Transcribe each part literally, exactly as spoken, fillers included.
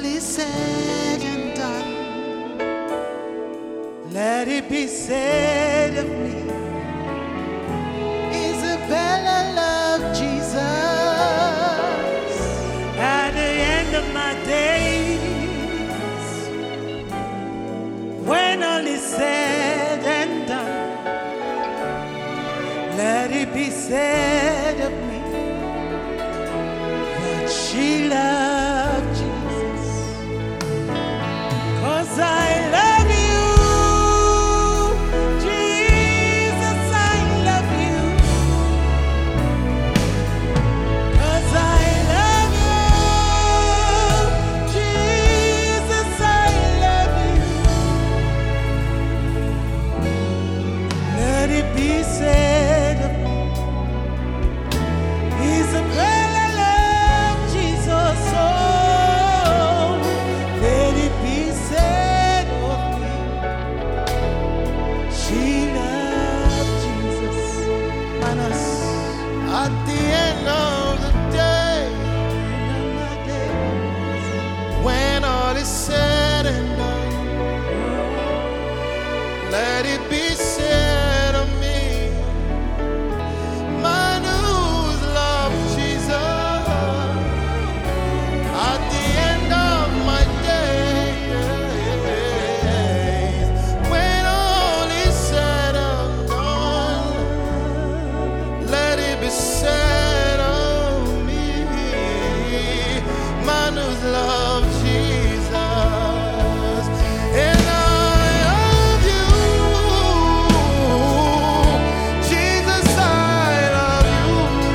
all is said and done, let it be said of me, Isabella loved Jesus. At the end of my days, when all is said and done, let it be said of me that she loved Jesus. 'Cause I love you, Jesus, I love you. 'Cause I love you, Jesus, I love you. Let it be said of me, Isabella loved Jesus. Oh, let it be said of me, she loved Jesus. Manas. At the end of the day, when all is said and done, let it be said of me, man who's loved Jesus. At the end of my days, when all is said and done, let it be said of me, man who's loved Jesus. And I love you, Jesus, I love you.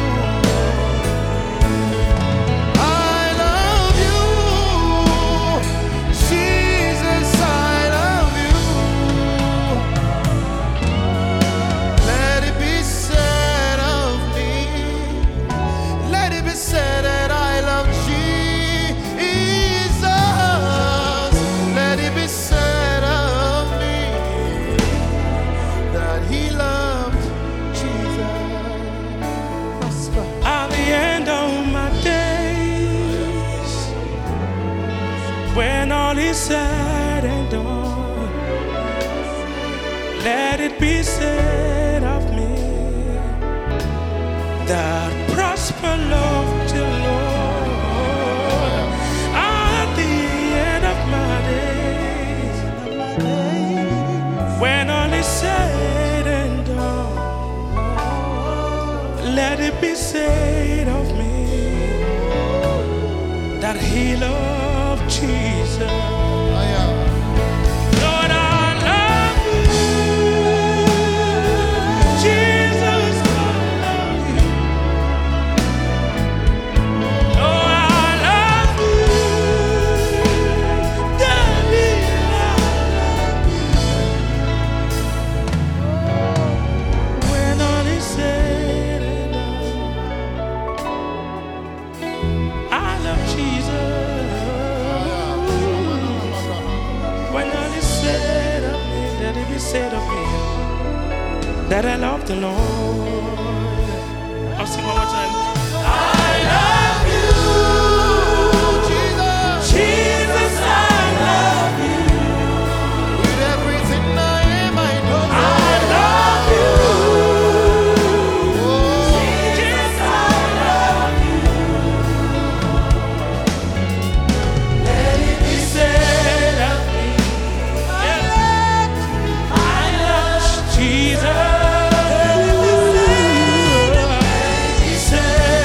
I love you, Jesus, I love you. Let it be said of me, let it be said that I love Jesus. Let it be said of me that he loved Jesus. At the end of my days, when all is said and done, let it be said of me that prosper love to Lord. At the end of my days, when all is said and done, let it be said of me that he loved Jesus. Lord, I love you. Jesus, I love you. Lord, I love you. Daddy, I love you. When all is said and done, I love Jesus. When all is said of me, let it be said of me that I love the Lord. I'll sing one more time. I love you, Jesus, Jesus, I love you. with everything I am, I know I love you, Oh, Jesus, I love you. Let it be said of me, I love Jesus. Let it be said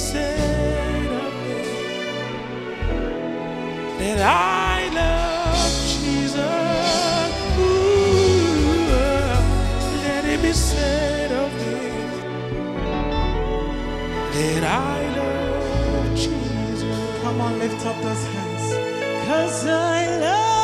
said of me that I love Jesus. Ooh, let it be said of me that I love Jesus. Come on, lift up those hands. 'Cause I love